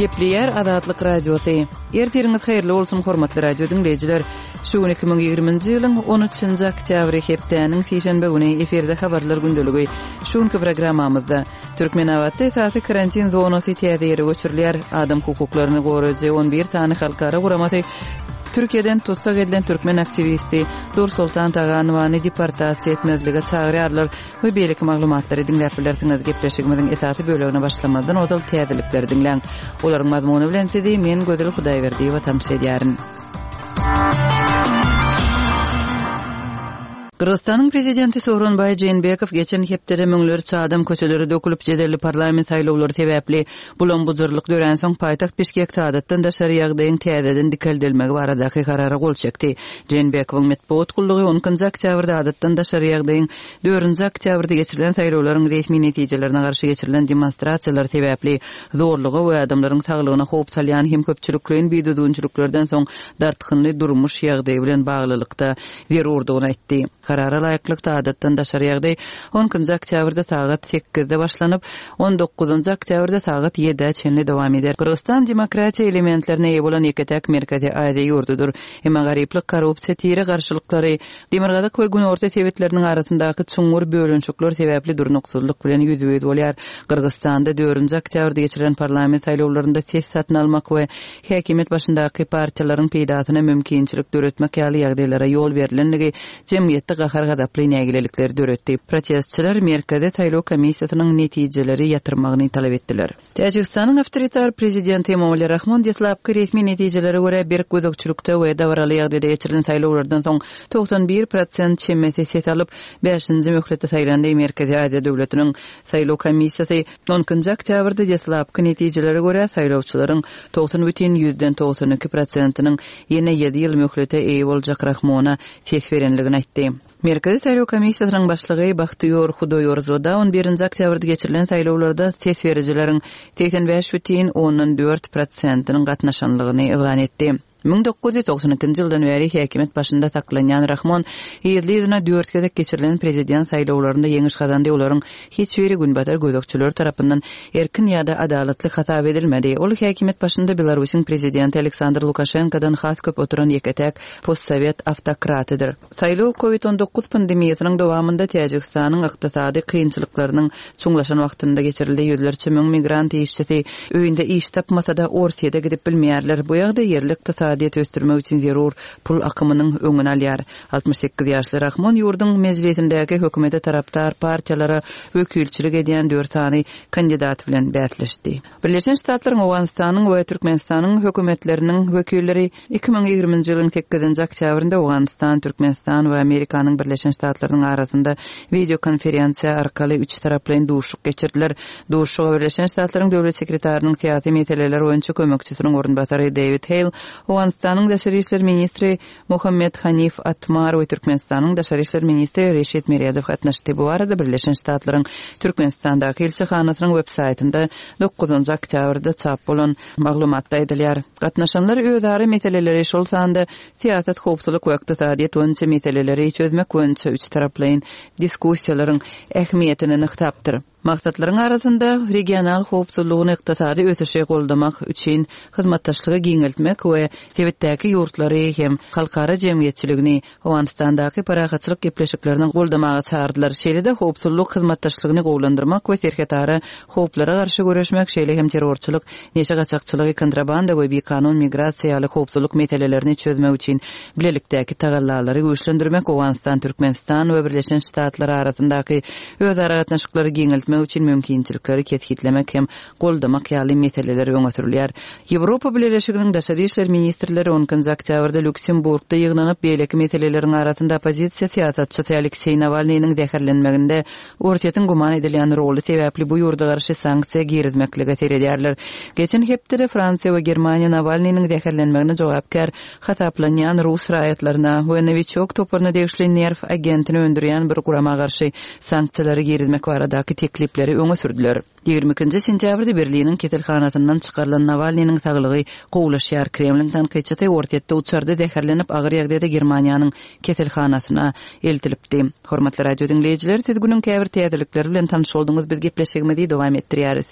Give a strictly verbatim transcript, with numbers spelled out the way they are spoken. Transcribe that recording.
Gepleyer Azatlyk Radiosu. Erteriňiz haýyrly bolsun hormatly radio dinleýijiler. Şu gün iki bin ýygrymynjy ýylyň on üçünji oktýabry hepdeniň sýşenbe güni eferde habarlar gündöligi. Şu günkü programmamyzda Türkmenawatda esasy karantin zonasy täze göçürilýär. Adam hukuklaryny goraýjy on bir sany halkara guramaty Türkiýeden tutsak edilen Türkmen aktivisti Dur Sultan Taganowany deportasiýa etmezlige çagyrýarlar. Bu beýleki maglumatlary dinläp bilersiňiz. Gepleşigimiziň esasy bölegine başlamazdan ozal täzelikleri dinleň. Olaryň mazmuny bilen sizi men Gözel Hudaýberdiýewa tamşa edýärin. Kırgızstan'ın prezidenti Sooronbay Jeenbekov geçen hepdede müňlerçe adam köçeleri dökülüp jederli parlament saýlawlary sebäpli bulan bujurlyk dören soň paýtaxt Bişkekde adatdan daşary ýagdaýyň täzeden dikeldelmegi baradaky karara gol çekdi. Jeenbekowyň metbuat gullugy on üçünji oktýabrda adatdan daşary ýagdaýyň dördünji oktýabrda geçirilen saýlawlaryň resmi netijelerine garşy geçirilen demonstrasiýalar sebäpli zorlugy we adamlaryň saglygyna howp salýan hem köpçülikliň biýdudunçylyklardan soň dartgynly durmuş ýagdaýy bilen baglylykda zerurdygyny aýtdy. Karara laýyklykda adatdan daşary ýagdaý on üçünji oktýabrda sagat sekkizde başlanyp on dokuzunji oktýabrda sagat ýedide çenli dowam eder. Kırgızstan demokratiýa elementlerine ýa bolan ýeketek Merkezi Aziýa ýurdudyr. Emma garyplyk, korrupsiýa, tire garşylyklary, demirgazyk we gün orta sebäpleriniň arasyndaky çuňur bölünçükler sebäpli durnuksyzlyk bilen ýüzüýet bolýar. Kırgızstanda dördünji oktýabrda geçirilen parlament saýlawlarynda ses satyn almak we häkimet başyndaky partiýalaryň peýdasyna mümkinçilik döretmek ýaly ýagdaýlara ýol berilenligi jemgyýetde gahar gadaply nägilelikleri döretdi. Protestçiler Merkezi saýlaw komissiýasynyň netijeleri ýatyrmagyny talap etdiler. Täjikistanyň awtoritar prezidenti Emomali Rahmon deslapky resmi netijelere görä bir gözükçülükde we dawraly ýagdaýda geçirilen saýlawlardan soň doksan bir prosent çemmesi ses alyp beşinji möhletde saýlandy. Merkezi Aziýa döwletiniň saýlaw komissiýasy on üçünji oktýabrda deslapky netijelere görä saýlawçylaryň doksan бүтүн yüzden doksan iki prosentiniň ýene ýedi ýyl möhlete eýe boljak Rahmona ses berenligini aýtdy. Merkezi saýlaw komissiýasynyň başlygy Bahtyyor Hudoýorzada on birinji oktýabrda geçirilen saýlawlarda ses berijileriň seksen beş бүтүn on dört prosentiniň gatnaşanlygyny elan etdi. bin dokuz yüz doksan ikinji ýyldan beri häkimet başynda saklanýan Rahmon ýyllyna dört gezek geçirilen prezident saýlawlarynda ýeňiş gazandy. Olaryň hiç biri günbatar gözükçüler tarapyndan erkin ýa-da adalatly hasap edilmedi. Ol häkimet başynda Belarusyň prezidenti Aleksandr Lukashenkodan has köp oturan ýeketek postsovet awtokratydyr. Saýlaw covid on dokuz pandemiýasynyň dowamında Täjikistanyň ykdysady kynçylyklarynyň çuňlaşan wagtynda geçirildi. Ýüzlerçe müň migrant işçisi öýünde iş tapmasada Orsiýada gidip bilmeýärler. Bu ýagdaý yerlik ýet östürmek üçin zerur pul akymynyň öňüne alýar. altmış sekiz ýaşly Rahmon ýurduň mejlisindäki hökümete taraptar partiýalara wekilçilik edýän dört sany kandidat bilen bäsleşdi. Birleşen Ştatlaryň Awganystanyň we Türkmenistanyň hökümetleriniň wekilleri iki bin ýygrymynjy ýylyň sekkizinji oktýabrynda Awganystan, Türkmenistan we Amerikanyň Birleşen Ştatlarynyň arasynda video konferensiýa arkaly üç taraply duşuk geçirdiler. Duşuga Birleşen Ştatlaryň döwlet sekretarinyň syýasy meseleler boýunça kömekçisiniň orunbasary David Hale, Awganystanyň daşary işler ministri Mohammed Hanif Atmar we Türkmenistanyň daşary işler ministri Reşit Meriadow gatnaşdy. Bu arada Birleşen Ştatlaryň Türkmenistandaky elçixanasynyň web saýtynda dokuzunji oktýabrda çap bolan maglumatda edilýär. Gatnaşanlar özleri meseleleri şol sanda siýasat, howpsuzlyk we ykdysadyýet boýunça meseleleri çözmek boýunça üç taraplaryň diskussiýalaryň ähmiýetini nyktapdyr. Maksatlaryň arasynda regional howpsuzlygyny ykdysady ösüşe goldamak üçin hyzmatdaşlygy giňeltmek we sebätdäki ýurtlary hem halkara jemgyýetçiligini Awganystandaky paragatçylyk gepleşiklerini goldamagy çağırdylar. Şeýle-de howpsuzlyk hyzmatdaşlygyny gowlandyrmak we serhetara howplara garşy göreşmek, şeýle hem terrorçylyk, neşe gaçakçylygy, kontrabanda we bekanun migrasiýaly howpsuzlyk meselelerini çözmek üçin bilelikdäki tagallalary güýçlendirmek Awganystan, Türkmenistan we Birleşen Ştatlar arasyndaky özara gatnaşyklary giňeltmek üçin mümkinçilikleri keskitlemek hem goldamak ýaly meseleler öňe sürülýär. Ýewropa Birleşiginiň daşary işler ministrleri on üçünji oktýabrda Lüksemburgda ýygnanyp beýleki meseleleriň arasynda opozisiýa siýasatçysy Aleksey Navalnyň zäherlenmeginde Orsiýatyň guman edilýän roly sebäpli bu ýurda garşy sanksiýa girizmeklige seredýärler. Geçen hepde Fransiýa we Germaniýa Navalnyň zäherlenmegine jogapkar hasaplanýan Rus raýatlaryna we Novichok topuryna degişli nerv agentini öndürýän bir gurama garşy sanksiýalary girizmek baradaky teklipleri öňe sürdüler. ýygrimi ikinji sentýabrda Berliniň ketelhanasyndan çykarylan Navalnyň saglygy gowlaşýar. Kremliň tanqidçisi Orsiýatda uçarda zäherlenip agyr ýagdaýda Germaniýanyň ketelhanasyna eltilipdi. Hormatly radio dinleýijiler, siz günüň käbir täzelikleri bilen tanyş boldyňyz. Biz gepleşigimizi dowam etdirýäris.